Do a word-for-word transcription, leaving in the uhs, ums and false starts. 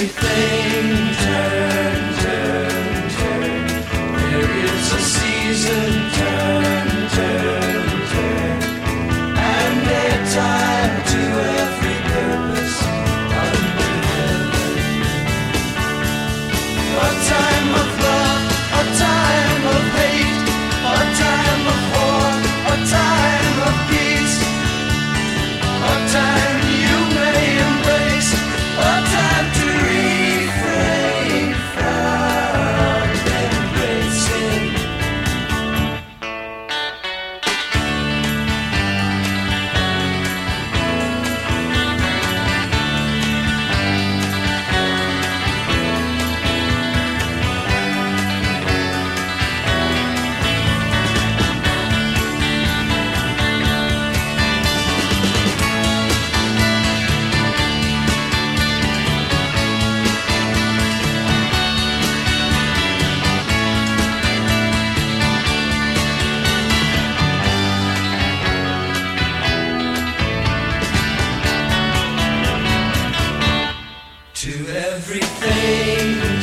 everything turn, turn, turn. There is a season, turn, turn, turn. And a time to every purpose under heaven. A time of love, a time of hate, a time of war, a time of peace. A time you may embrace, a time to refrain from embracing. To everything